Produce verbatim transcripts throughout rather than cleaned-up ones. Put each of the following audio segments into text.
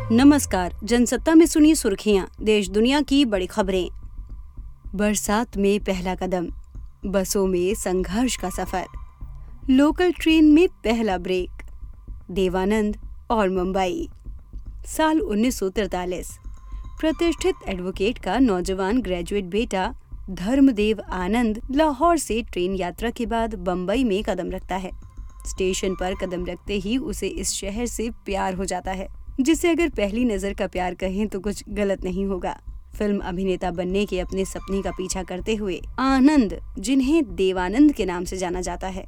नमस्कार, जनसत्ता में सुनिए सुर्खियां, देश दुनिया की बड़ी खबरें। बरसात में पहला कदम, बसों में संघर्ष का सफर, लोकल ट्रेन में पहला ब्रेक, देवानंद और मुंबई। साल उन्नीस सौ तैंतालीस। प्रतिष्ठित एडवोकेट का नौजवान ग्रेजुएट बेटा धर्मदेव आनंद लाहौर से ट्रेन यात्रा के बाद बम्बई में कदम रखता है। स्टेशन पर कदम रखते ही उसे इस शहर से प्यार हो जाता है, जिसे अगर पहली नजर का प्यार कहें तो कुछ गलत नहीं होगा। फिल्म अभिनेता बनने के अपने सपने का पीछा करते हुए आनंद, जिन्हें देवानंद के नाम से जाना जाता है,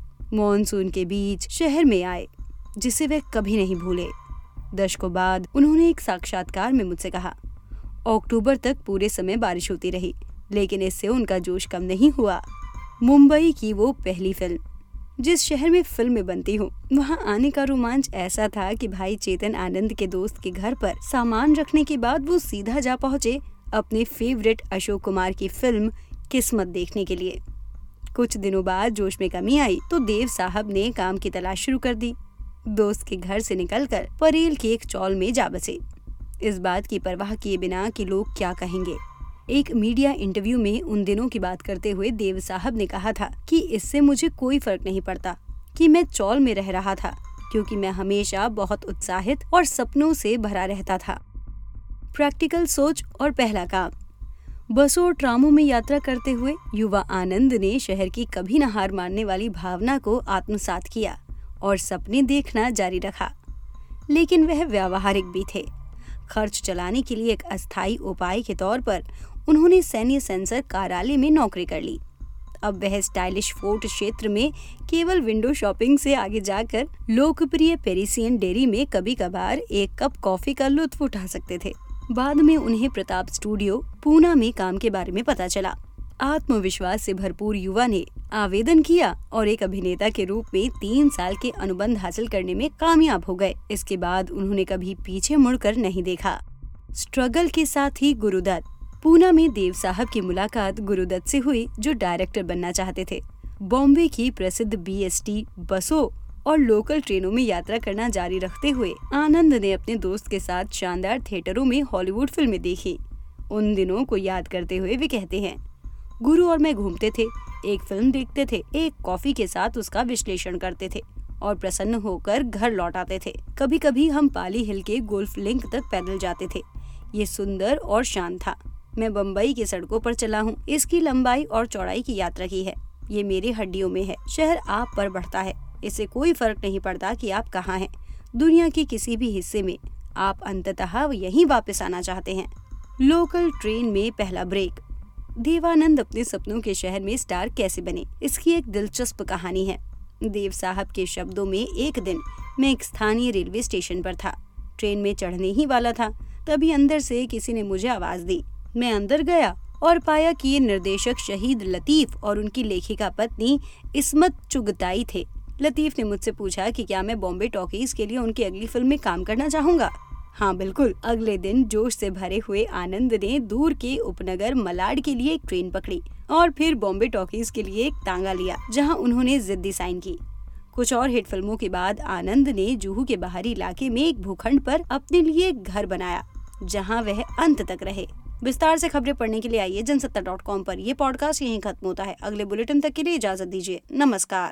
मॉनसून के बीच शहर में आए, जिसे वे कभी नहीं भूले। दशकों बाद उन्होंने एक साक्षात्कार में मुझसे कहा, अक्टूबर तक पूरे समय बारिश होती रही, लेकिन इससे उनका जोश कम नहीं हुआ। मुंबई की वो पहली फिल्म, जिस शहर में फिल्में बनती हो, वहाँ आने का रोमांच ऐसा था कि भाई चेतन आनंद के दोस्त के घर पर सामान रखने के बाद वो सीधा जा पहुँचे अपने फेवरेट अशोक कुमार की फिल्म किस्मत देखने के लिए। कुछ दिनों बाद जोश में कमी आई तो देव साहब ने काम की तलाश शुरू कर दी। दोस्त के घर से निकलकर परेल के एक चौल में जा बसे, इस बात की परवाह किए बिना कि लोग क्या कहेंगे। एक मीडिया इंटरव्यू में उन दिनों की बात करते हुए देव साहब ने कहा था कि इससे मुझे कोई फर्क नहीं पड़ता कि मैं चौल में रह रहा था, क्योंकि मैं हमेशा बहुत उत्साहित और सपनों से भरा रहता था। प्रैक्टिकल सोच और पहला काम। बसों और ट्रामों में यात्रा करते हुए युवा आनंद ने शहर की कभी न हार मानने वाली भावना को आत्मसात किया और सपने देखना जारी रखा, लेकिन वह व्यावहारिक भी थे। खर्च चलाने के लिए एक अस्थायी उपाय के तौर पर उन्होंने सैन्य सेंसर कार्यालय में नौकरी कर ली। अब वह स्टाइलिश फोर्ट क्षेत्र में केवल विंडो शॉपिंग से आगे जाकर लोकप्रिय पेरिसियन डेयरी में कभी कभार एक कप कॉफी का लुत्फ उठा सकते थे। बाद में उन्हें प्रताप स्टूडियो पूना में काम के बारे में पता चला। आत्मविश्वास से भरपूर युवा ने आवेदन किया और एक अभिनेता के रूप में तीन साल के अनुबंध हासिल करने में कामयाब हो गए। इसके बाद उन्होंने कभी पीछे मुड़कर नहीं देखा। स्ट्रगल के साथ ही गुरुदत्त। पूना में देव साहब की मुलाकात गुरुदत्त से हुई, जो डायरेक्टर बनना चाहते थे। बॉम्बे की प्रसिद्ध बी एस टी बसों और लोकल ट्रेनों में यात्रा करना जारी रखते हुए आनंद ने अपने दोस्त के साथ शानदार थिएटरों में हॉलीवुड फिल्में देखी। उन दिनों को याद करते हुए वे कहते हैं, गुरु और मैं घूमते थे, एक फिल्म देखते थे, एक कॉफी के साथ उसका विश्लेषण करते थे और प्रसन्न होकर घर लौट आते थे। कभी कभी हम पाली हिल के गोल्फ लिंक तक पैदल जाते थे। ये सुंदर और शांत था। मैं बम्बई की सड़कों पर चला हूँ, इसकी लंबाई और चौड़ाई की यात्रा की है। ये मेरी हड्डियों में है। शहर आप पर बढ़ता है, इससे कोई फर्क नहीं पड़ता कि आप कहाँ हैं। दुनिया के किसी भी हिस्से में आप अंततः यहीं वापस आना चाहते हैं। लोकल ट्रेन में पहला ब्रेक। देवानंद अपने सपनों के शहर में स्टार कैसे बने, इसकी एक दिलचस्प कहानी है। देव साहब के शब्दों में, एक दिन मैं एक स्थानीय रेलवे स्टेशन पर था, ट्रेन में चढ़ने ही वाला था, तभी अंदर से किसी ने मुझे आवाज दी। मैं अंदर गया और पाया कि ये निर्देशक शहीद लतीफ और उनकी लेखिका पत्नी इस्मत चुगताई थे। लतीफ ने मुझसे पूछा कि क्या मैं बॉम्बे टॉकीज के लिए उनकी अगली फिल्म में काम करना चाहूँगा। हाँ बिल्कुल। अगले दिन जोश से भरे हुए आनंद ने दूर के उपनगर मलाड के लिए एक ट्रेन पकड़ी और फिर बॉम्बे टॉकीज के लिए एक तांगा लिया, जहां उन्होंने जिद्दी साइन की। कुछ और हिट फिल्मों के बाद आनंद ने जुहू के बाहरी इलाके में एक भूखंड पर अपने लिए एक घर बनाया, जहां वह अंत तक रहे। विस्तार से खबरें पढ़ने के लिए आइए जनसत्ता डॉट कॉम पर। यह पॉडकास्ट यहीं खत्म होता है। अगले बुलेटिन तक के लिए इजाजत दीजिए। नमस्कार।